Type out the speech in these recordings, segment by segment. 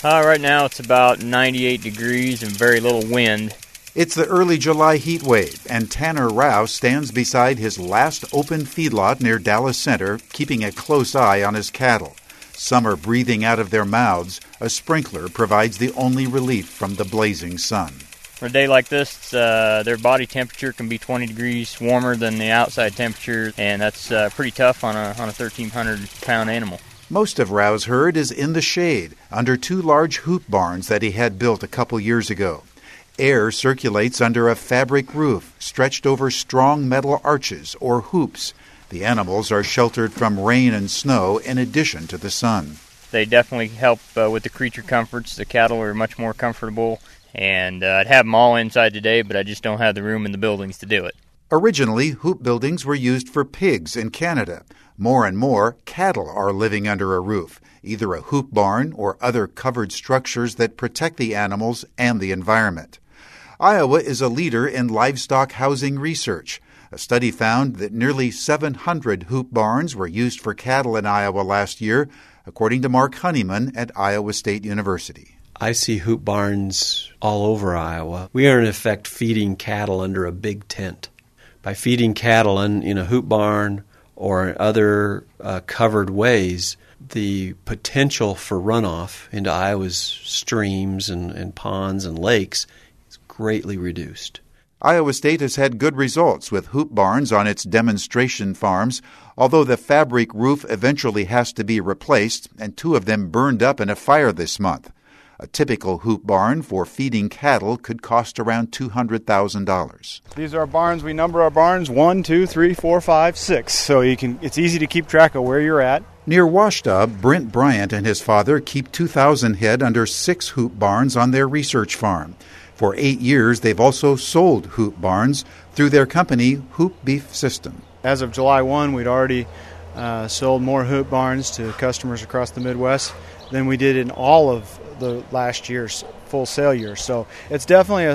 Right now it's about 98 degrees and very little wind. It's the early July heat wave, and Tanner Rouse stands beside his last open feedlot near Dallas Center, keeping a close eye on his cattle. Some are breathing out of their mouths. A sprinkler provides the only relief from the blazing sun. For a day like this, their body temperature can be 20 degrees warmer than the outside temperature, and that's pretty tough on a 1,300-pound animal. Most of Rouse's herd is in the shade, under two large hoop barns that he had built a couple years ago. Air circulates under a fabric roof stretched over strong metal arches or hoops. The animals are sheltered from rain and snow in addition to the sun. They definitely help with the creature comforts. The cattle are much more comfortable, and I'd have them all inside today, but I just don't have the room in the buildings to do it. Originally, hoop buildings were used for pigs in Canada. More and more, cattle are living under a roof, either a hoop barn or other covered structures that protect the animals and the environment. Iowa is a leader in livestock housing research. A study found that nearly 700 hoop barns were used for cattle in Iowa last year, according to Mark Honeyman at Iowa State University. I see hoop barns all over Iowa. We are in effect feeding cattle under a big tent. By feeding cattle in a hoop barn or other covered ways, the potential for runoff into Iowa's streams and ponds and lakes is greatly reduced. Iowa State has had good results with hoop barns on its demonstration farms, although the fabric roof eventually has to be replaced, and two of them burned up in a fire this month. A typical hoop barn for feeding cattle could cost around $200,000. These are our barns. We number our barns 1, 2, 3, 4, 5, 6. So it's easy to keep track of where you're at. Near Washta, Brent Bryant and his father keep 2,000 head under 6 hoop barns on their research farm. For 8 years, they've also sold hoop barns through their company, Hoop Beef System. As of July 1, we'd already sold more hoop barns to customers across the Midwest than we did in all of the last year's full sale year. So it's definitely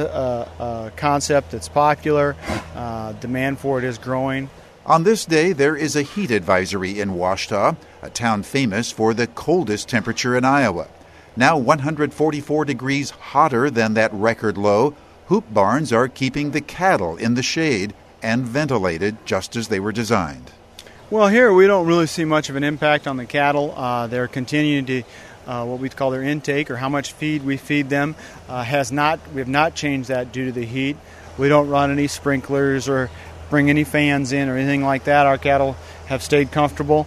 a concept that's popular. Demand for it is growing. On this day, there is a heat advisory in Washta, a town famous for the coldest temperature in Iowa. Now 144 degrees hotter than that record low, hoop barns are keeping the cattle in the shade and ventilated just as they were designed. Well, here we don't really see much of an impact on the cattle. They're continuing to what we call their intake, or how much feed we feed them. We have not changed that due to the heat. We don't run any sprinklers or bring any fans in or anything like that. Our cattle have stayed comfortable,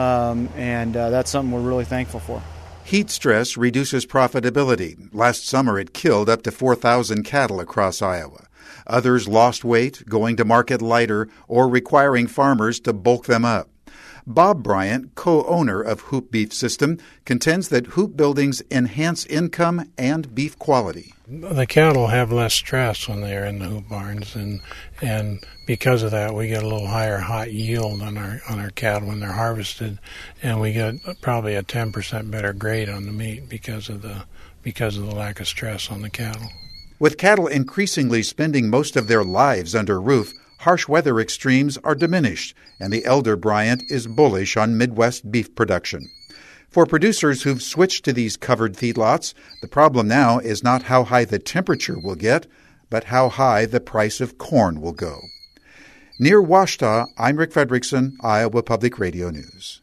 and that's something we're really thankful for. Heat stress reduces profitability. Last summer, it killed up to 4,000 cattle across Iowa. Others lost weight, going to market lighter, or requiring farmers to bulk them up. Bob Bryant, co-owner of Hoop Beef System, contends that hoop buildings enhance income and beef quality. The cattle have less stress when they are in the hoop barns, and because of that, we get a little higher hot yield on our cattle when they're harvested, and we get probably a 10% better grade on the meat because of the lack of stress on the cattle. With cattle increasingly spending most of their lives under roof, harsh weather extremes are diminished, and the elder Bryant is bullish on Midwest beef production. For producers who've switched to these covered feedlots, the problem now is not how high the temperature will get, but how high the price of corn will go. Near Washta, I'm Rick Fredrickson, Iowa Public Radio News.